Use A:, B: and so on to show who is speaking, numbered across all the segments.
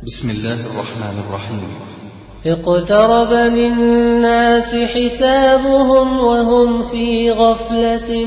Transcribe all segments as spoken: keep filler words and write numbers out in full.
A: بسم الله الرحمن الرحيم.
B: اقترب للناس حسابهم وهم في غفلة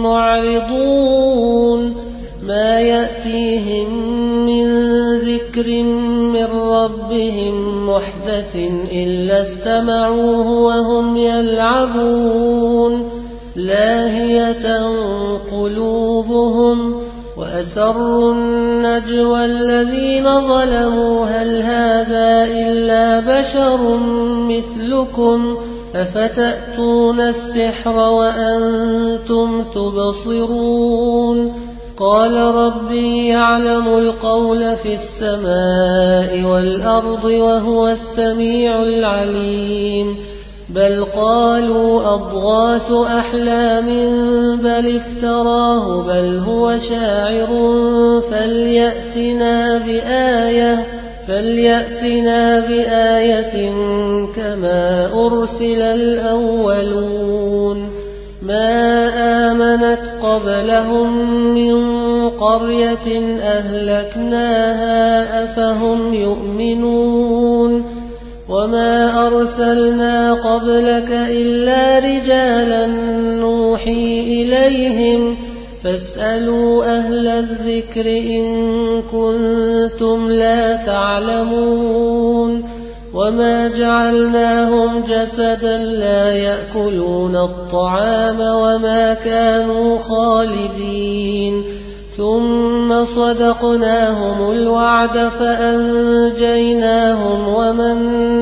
B: معرضون ما يأتيهم من ذكر من ربهم محدث إلا استمعوه وهم يلعبون لاهية قلوبهم وأسروا النجوى الذين ظلموا هل هذا إلا بشر مثلكم أفتأتون السحر وأنتم تبصرون قال ربي يعلم القول في السماء والأرض وهو السميع العليم بل قالوا أضغاث أحلام بل افتراه بل هو شاعر فليأتنا بآية فليأتنا بآية كما أرسل الأولون ما آمنت قبلهم من قرية أهلكناها أفهم يؤمنون وما أرسلنا قبلك إلا رجالا نوحي إليهم فاسألوا أهل الذكر إن كنتم لا تعلمون وما جعلناهم جسدا لا يأكلون الطعام وما كانوا خالدين ثم صدقناهم الوعد فأنجيناهم ومن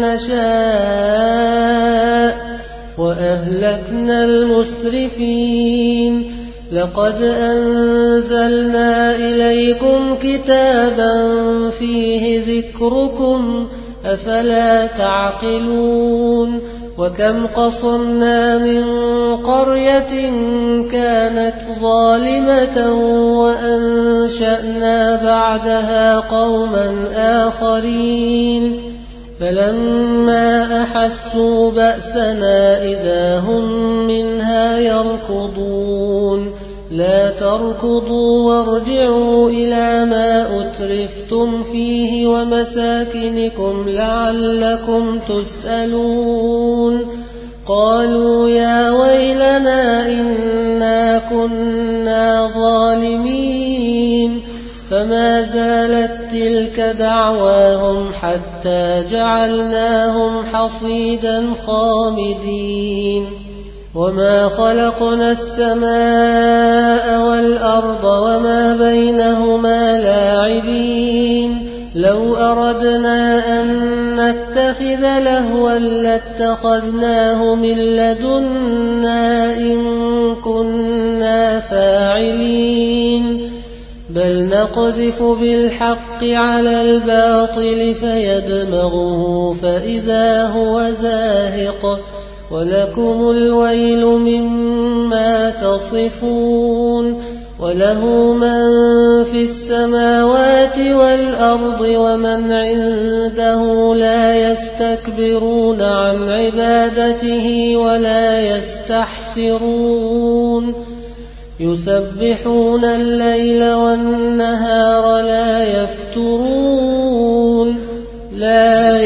B: نشاء وأهلكنا المسرفين لقد أنزلنا إليكم كتابا فيه ذكركم أفلا تعقلون وكم قصمنا من قرية كانت ظالمة وأنشأنا بعدها قوما آخرين فلما أحسوا بأسنا إذا هم منها يركضون لا تركضوا وارجعوا إلى ما أترفتم فيه ومساكنكم لعلكم تسألون قالوا يا ويلنا إنا كنا ظالمين فما زالت تلك دعواهم حتى جعلناهم حصيدا خامدين وما خلقنا السماء والأرض وما بينهما لاعبين لو أردنا أن نتخذ لهوا لاتخذناه من لدنا إن كنا فاعلين بل نقذف بالحق على الباطل فيدمغه فإذا هو زاهق ولكم الويل مما تصفون وله من في السماوات والأرض ومن عنده لا يستكبرون عن عبادته ولا يستحسرون يسبحون الليل والنهار لا يفترون لا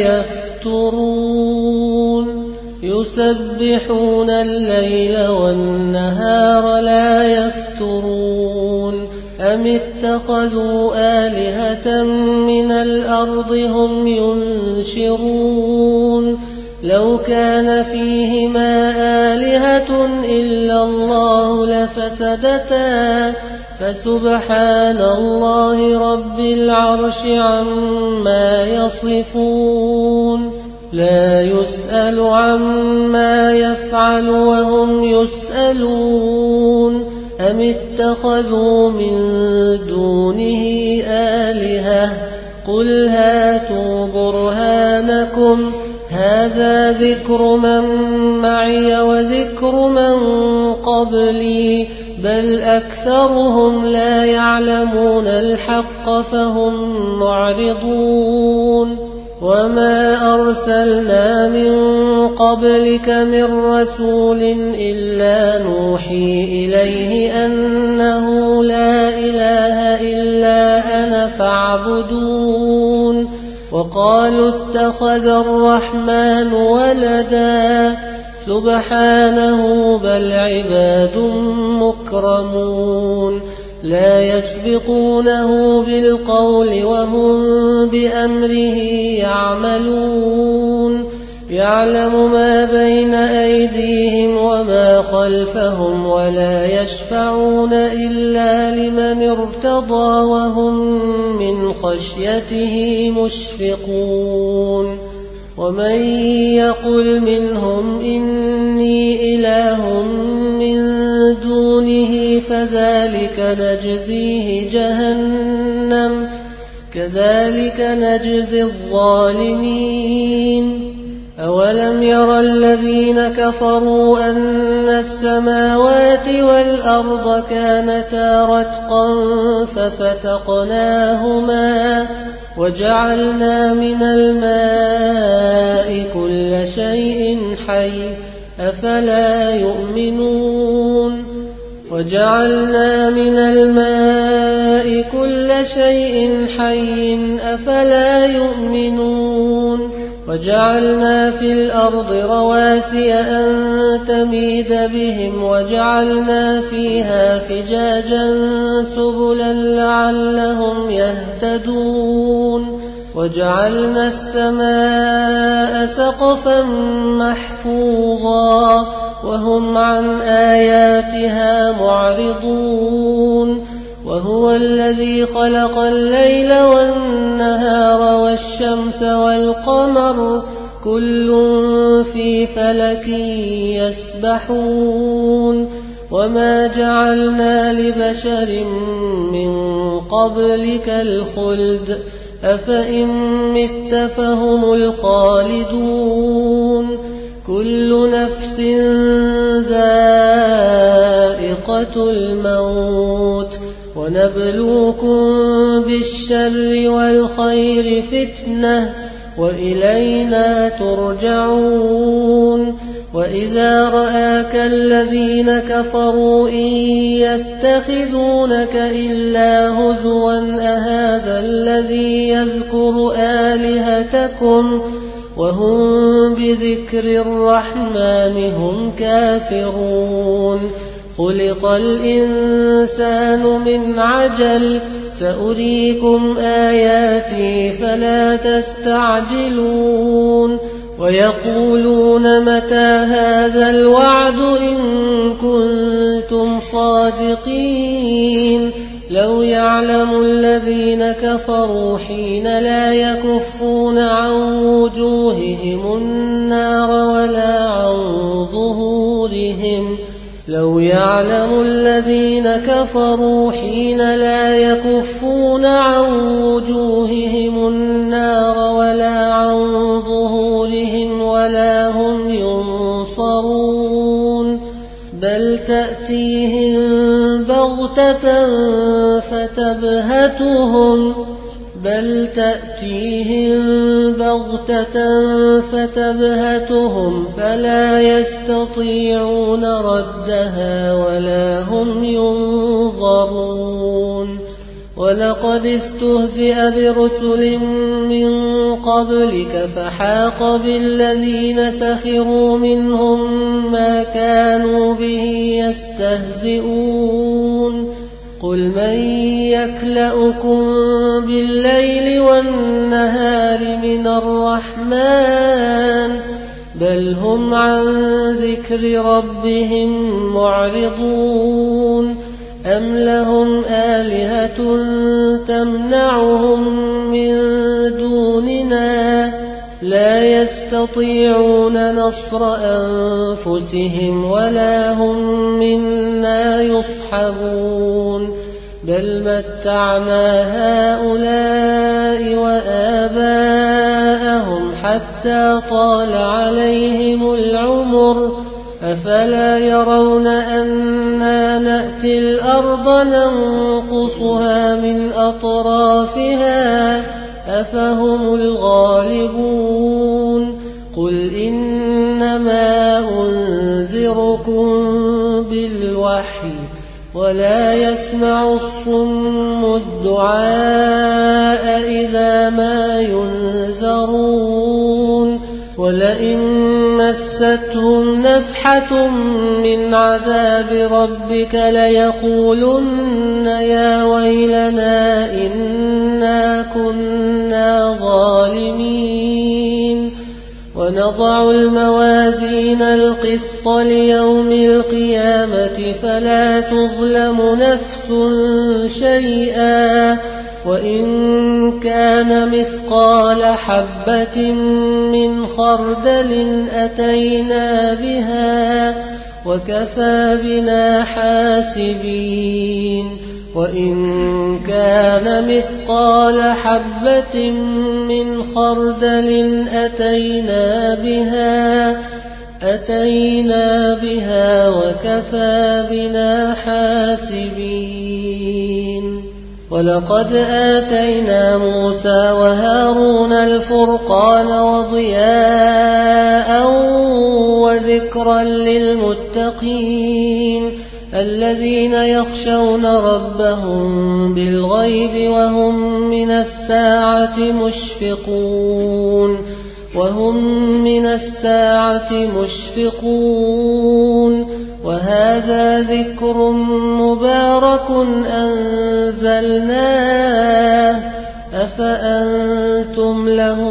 B: يفترون يسبحون الليل والنهار لا يفترون أم اتخذوا آلهة من الأرض هم ينشرون لو كان فيهما آلهة إلا الله لفسدتا فسبحان الله رب العرش عما يصفون لا يسأل عما يفعل وهم يسألون أم اتخذوا من دونه آلهة قل هاتوا برهانكم هذا ذكر من معي وذكر من قبلي بل أكثرهم لا يعلمون الحق فهم معرضون وما أرسلنا من قبلك من رسول إلا نوحي إليه أنه لا إله إلا أنا فاعبدون وقالوا اتخذ الرحمن ولدا سبحانه بل عباد مكرمون لا يسبقونه بالقول وهم بأمره يعملون يعلم ما بين أيديهم وما خلفهم ولا يشفعون إلا لمن ارتضى وهم من خشيته مشفقون ومن يقل منهم إني إله من دونه فذلك نجزيه جهنم كذلك نجزي الظالمين أولم ير الذين كفروا أن السماوات والأرض كانتا رتقا ففتقناهما وجعلنا من الماء كل شيء حي أفلا يؤمنون وجعلنا من الماء كل شيء حي أفلا يؤمنون وجعلنا في الأرض رواسي أن تميد بهم وجعلنا فيها فجاجا سبلا لعلهم يهتدون وجعلنا السماء سقفا محفوظا وهم عن آياتها معرضون وهو الذي خلق الليل والنهار والشمس والقمر كل في فلك يسبحون وما جعلنا لبشر من قبلك الخلد أفإن مت فهم الخالدون كل نفس ذائقة الموت ونبلوكم بالشر والخير فتنة وإلينا ترجعون وإذا رآك الذين كفروا إن يتخذونك إلا هزوا أهذا الذي يذكر آلهتكم وهم بذكر الرحمن هم كافرون خلق الإنسان من عجل سأريكم آياتي فلا تستعجلون ويقولون متى هذا الوعد إن كنتم صادقين لو يعلم الذين كفروا حين لا يكفون عن وجوههم النار ولا عن ظهورهم لو يعلم الذين كفروا حين لا يكفون عن وجوههم النار ولا عن ظهورهم ولا هم ينصرون بل تأتيهم بغتة فتبهتهم بل تأتيهم بغتة فتبهتهم فلا يستطيعون ردها ولا هم ينظرون ولقد استهزئ برسل من قبلك فحاق بالذين سخروا منهم ما كانوا به يستهزئون قل من يكلؤكم بالليل والنهار من الرحمن بل هم عن ذكر ربهم معرضون أم لهم آلهة تمنعهم من دوننا لا يستطيعون نصر أنفسهم ولا هم منا يصحبون بل متعنا هؤلاء وآباءهم حتى طال عليهم العمر أفلا يرون أنا نأتي الأرض ننقصها من أطرافها أفهم الغالبون قل إنما أنذركم بالوحي ولا يسمع الصم الدعاء إذا ما ينذرون ولئن مستهم نفحة من عذاب ربك ليقولن يا ويلنا إنا كنا ظالمين ونضع الموازين القسط ليوم القيامة فلا تظلم نفس شيئا وإن كان مثقال حبة من خردل أتينا بها وكفى بنا حاسبين وإن كان مثقال حبة من خردل أتينا بها أتينا بها وكفى بنا حاسبين ولقد آتينا موسى وهارون الفرقان وضياء وذكرا للمتقين الذين يخشون ربهم بالغيب وهم من الساعة مشفقون وهم من الساعة مشفقون وهذا ذكر مبارك أنزلناه أفأنتم له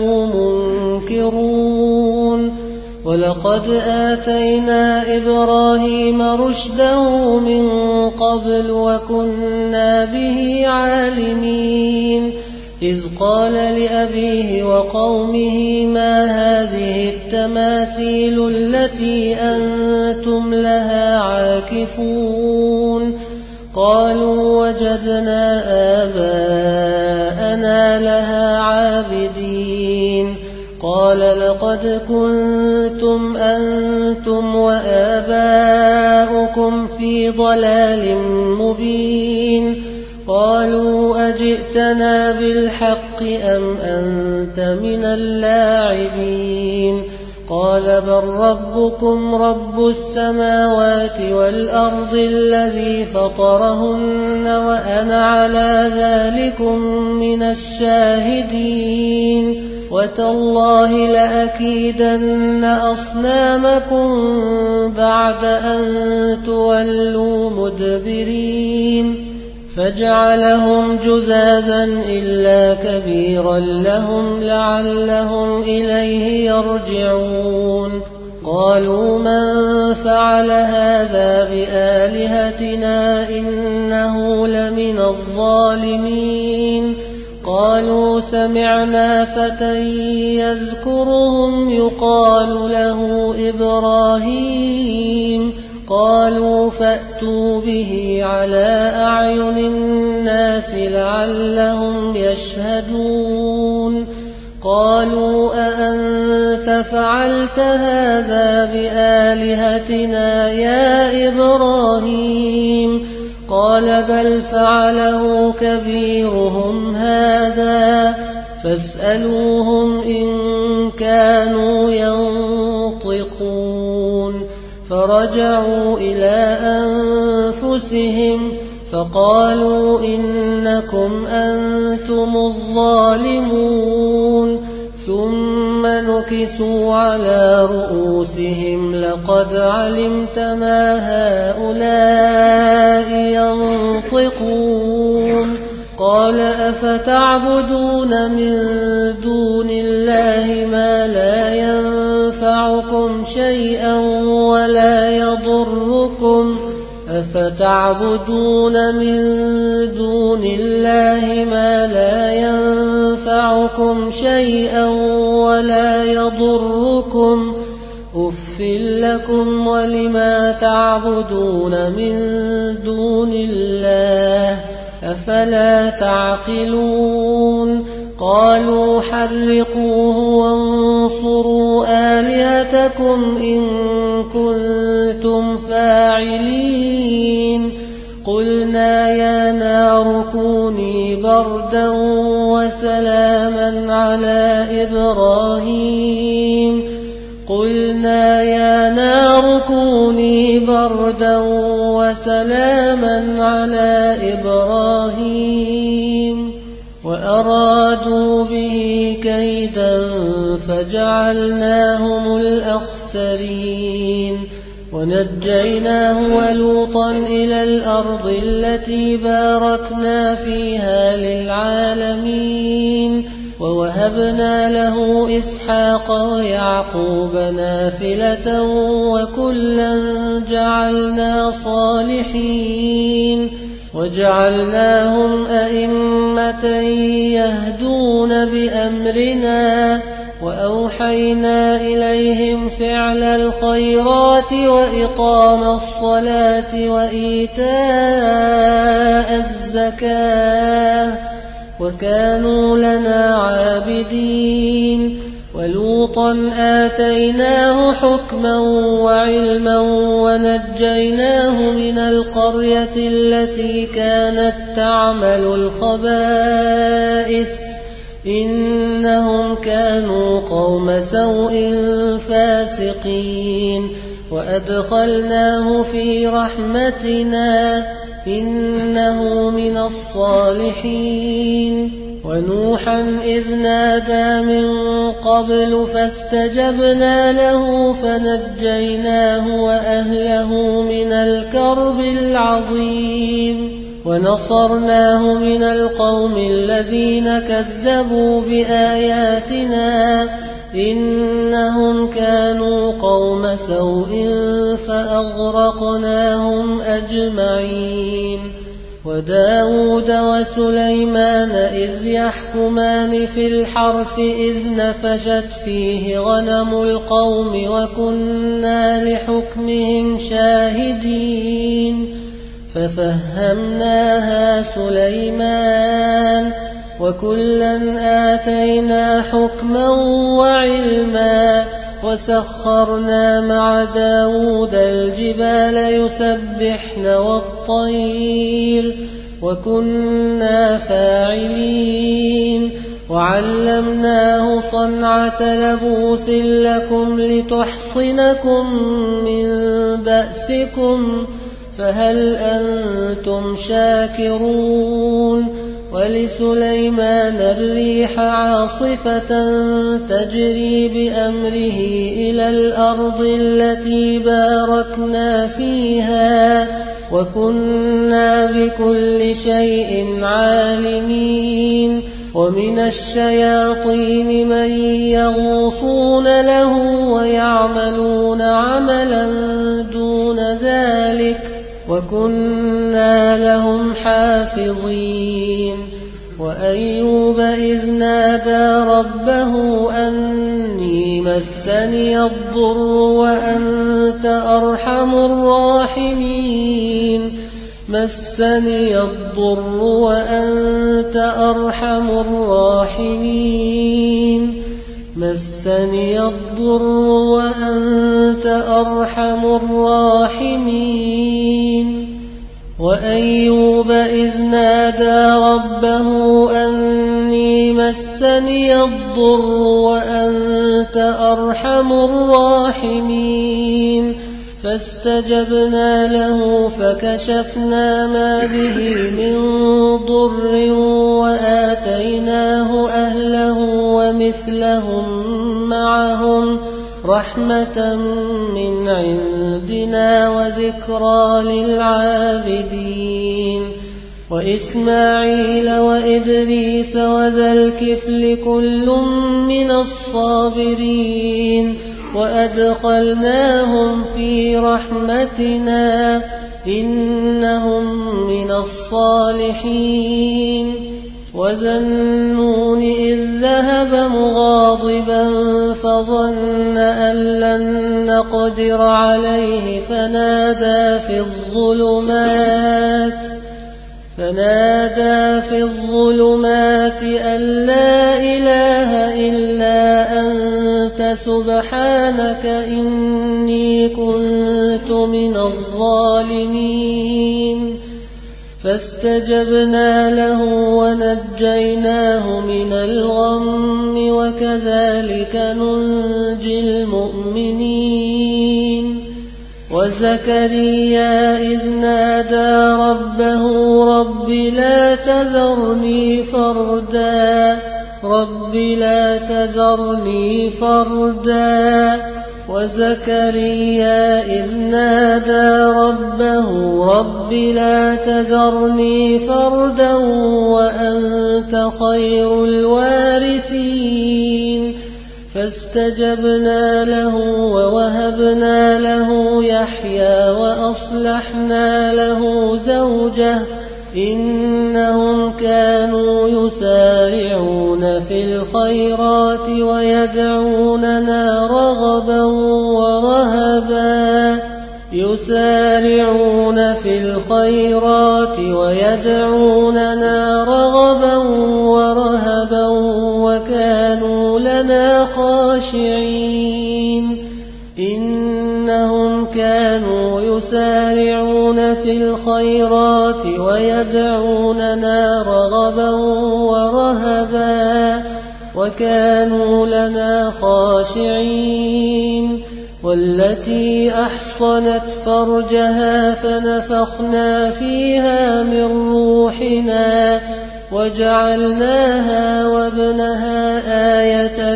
B: منكرون ولقد آتينا إبراهيم رشده من قبل وكنا به عالمين إذ قال لأبيه وقومه ما هذه التماثيل التي أنتم لها عاكفون قالوا وجدنا آباءنا لها عابدين قال لقد كنتم أنتم وآباؤكم في ضلال مبين قالوا أجئتنا بالحق أم أنت من اللاعبين قال بل ربكم رب السماوات والأرض الذي فطرهن وأنا على ذلكم من الشاهدين وتالله لأكيدن أصنامكم بعد أن تولوا مدبرين فجعلهم جذاذا إلا كبيرا لهم لعلهم إليه يرجعون قالوا من فعل هذا بآلهتنا إنه لمن الظالمين قالوا سمعنا فتى يذكرهم يقال له إبراهيم قالوا فأتوا به على أعين الناس لعلهم يشهدون قالوا أأنت فعلت هذا بآلهتنا يا إبراهيم قال بل فعله كبيرهم هذا فاسألوهم إن كانوا ينطقون فرجعوا إلى أنفسهم فقالوا إنكم أنتم الظالمون ثم نكثوا على رؤوسهم لقد علمت ما هؤلاء ينطقون قال أفتعبدون من دون الله ما لا ينفعكم شيئا ولا يضركم أفتعبدون من دون الله ما لا ينفعكم شيئا ولا يضركم أف لكم ولما تعبدون من دون الله أفلا تعقلون قالوا حرقوه وانصروا آلهتكم إن كنتم فاعلين قلنا يا نار كوني بردا وسلاما على إبراهيم قلنا يا نار كوني بردا وسلاما على إبراهيم وأرادوا به كيدا فجعلناهم الأخسرين ونجيناه ولوطا إلى الأرض التي باركنا فيها للعالمين ووهبنا له إسحاق ويعقوب نافلة وكلا جعلنا صالحين وجعلناهم أئمة يهدون بأمرنا وأوحينا إليهم فعل الخيرات وإقام الصلاة وإيتاء الزكاة وكانوا لنا عابدين ولوطا آتيناه حكما وعلما ونجيناه من القرية التي كانت تعمل الخبائث إنهم كانوا قوم سوء فاسقين وأدخلناه في رحمتنا إنه من الصالحين ونوحا إذ نادى من قبل فاستجبنا له فنجيناه وأهله من الكرب العظيم ونصرناه من القوم الذين كذبوا بآياتنا إنهم كانوا قوم سوء فأغرقناهم أجمعين وداود وسليمان إذ يحكمان في الحرث إذ نفشت فيه غنم القوم وكنا لحكمهم شاهدين ففهمناها سليمان وكلا آتينا حكما وعلما وسخرنا مع داود الجبال يسبحن والطير وكنا فاعلين وعلمناه صنعة لبوس لكم لتحصنكم من بأسكم فهل أنتم شاكرون ولسليمان الريح عاصفة تجري بأمره إلى الأرض التي باركنا فيها وكنا بكل شيء عالمين ومن الشياطين من يغوصون له ويعملون عملا دون ذلك وكنا لهم حافظين وأيوب إذ نادى ربه أني مسني الضر وأنت أرحم الراحمين مسني الضر وأنت أرحم الراحمين مسني الضر وأنت أرحم الراحمين وأيوب إذ نادى ربه أني مسني الضر وأنت أرحم الراحمين فاستجبنا له فكشفنا ما به من ضر وآتيناه أهله ومثلهم معهم رحمة من عندنا وذكرى للعابدين وإسماعيل وإدريس وذا الكفل كل من الصابرين وأدخلناهم في رحمتنا إنهم من الصالحين وذا النون إذ ذهب مغاضبا فظن أن لن نقدر عليه فنادى في الظلمات فنادى في الظلمات أن لا إله إلا أنت سبحانك إني كنت من الظالمين فاستجبنا له ونجيناه من الغم وكذلك ننجي المؤمنين وزكريا إذ نادى ربه رب لا تذرني فردا رب لا تذرني فردا وزكريا إذ نادى ربه رب لا تذرني فردا وأنت خير الوارثين فاستجبنا له ووهبنا له يحيى وأصلحنا له زوجه إنهم كانوا يسارعون في الخيرات ويدعوننا رغبا ورهبا يسارعون في الخيرات ويدعوننا رغبا ورهبا وكانوا لنا خاشعين إنهم كانوا يسارعون في الخيرات ويدعوننا رغبا ورهبا وكانوا لنا خاشعين والتي أحصنت فرجها فنفخنا فيها من روحنا وجعلناها وابنها آية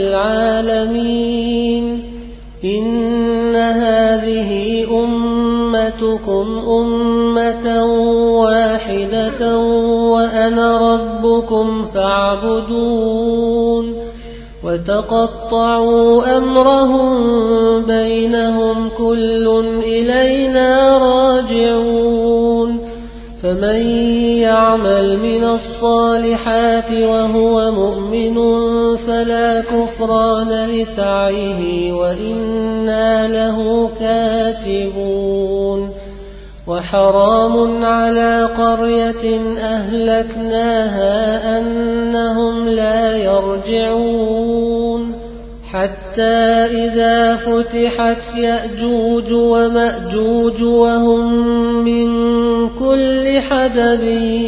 B: للعالمين إن هذه أمتكم أمة واحدة وأنا ربكم فاعبدون وتقطعوا أمرهم بينهم كل إلينا راجعون فمن يعمل من الصالحات وهو مؤمن فلا كفران لسعيه وإنا له كاتبون وحرام على قرية أهلكناها أنهم لا يرجعون حتى إذا فتحت يأجوج ومأجوج وهم من كل حدب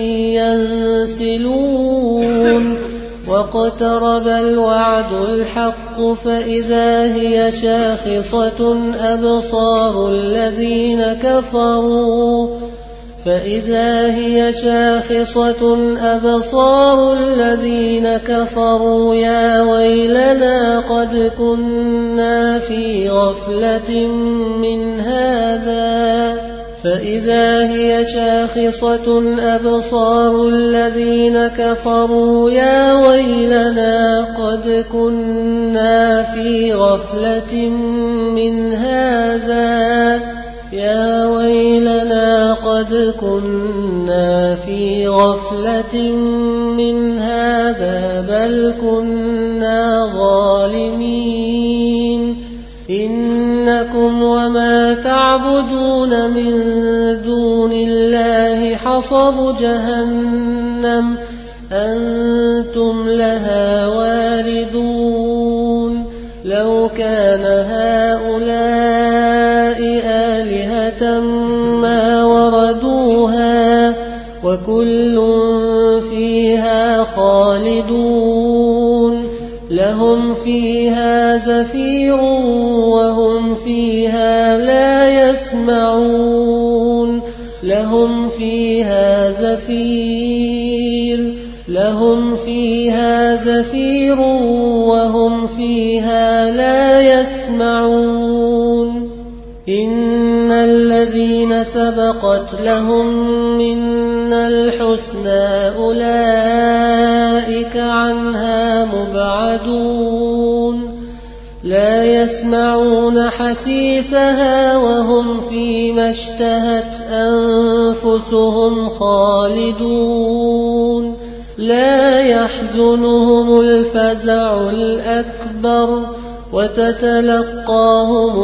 B: ينسلون واقترب الوعد الحق فإذا هي شاخصة أبصار الذين كفروا فإذا هي شاخصة أبصار الذين كفروا يا ويلنا قد كنا في غفلة من هذا فإذا هي شاخصة أبصار الذين كفروا يا ويلنا قد كنا في غفلة من هذا يا ويلنا قد كنا في غفلة من هذا بل كنا ظالمين إنكم وما تعبدون من دون الله حصب جهنم أنتم لها واردون لو كان هؤلاء آلهة ما وردوها وكل فيها خالدون لهم فيها زفير وهم فيها لا يسمعون لهم فيها زفير لهم فيها زفير وهم فيها لا يسمعون إن الذين سبقت لهم منا الحسنى أولئك عنها مبعدون لا يسمعون حسيسها وهم فيما اشتهت أنفسهم خالدون لا يحزنهم الفزع الأكبر وتتلقاهم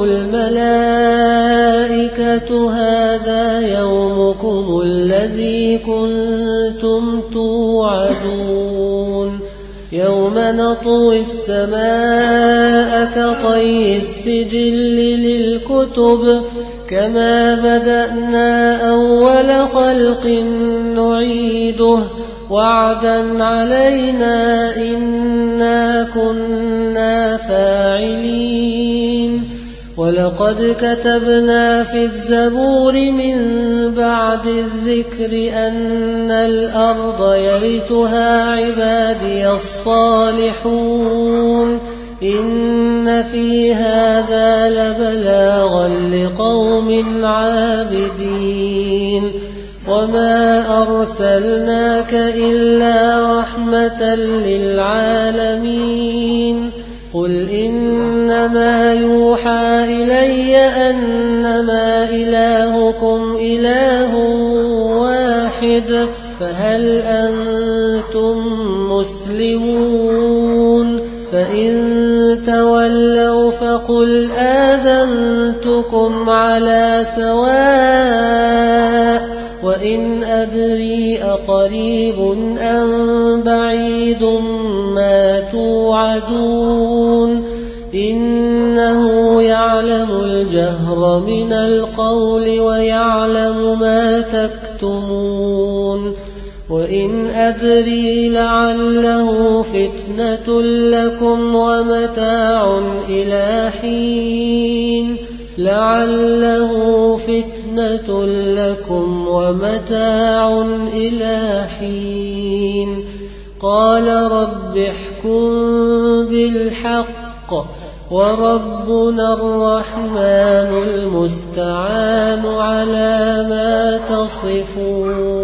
B: الملائكة هذا يومكم الذي كنتم توعدون يوم نطوي السماء كطي السجل للكتب كما بدأنا أول خلق نعيده وعدا علينا إنا كنا فاعلين ولقد كتبنا في الزبور من بعد الذكر أن الأرض يرثها عبادي الصالحون إن في هذا لبلاغا لقوم عابدين وما أرسلناك إلا رحمة للعالمين قل إنما يوحى إلي أنما إلهكم إله واحد فهل أنتم مسلمون فإن تولوا فقل آذنتكم على سواء وإن أدري أقريب أم بعيد ما توعدون إنه يعلم الجهر من القول ويعلم ما تكتمون وإن أدري لعله فتنة لكم ومتاع إلى حين لعله فتنة لكم ومتاع إلى حين قال رب احكم بالحق وربنا الرحمن المستعان على ما تصفون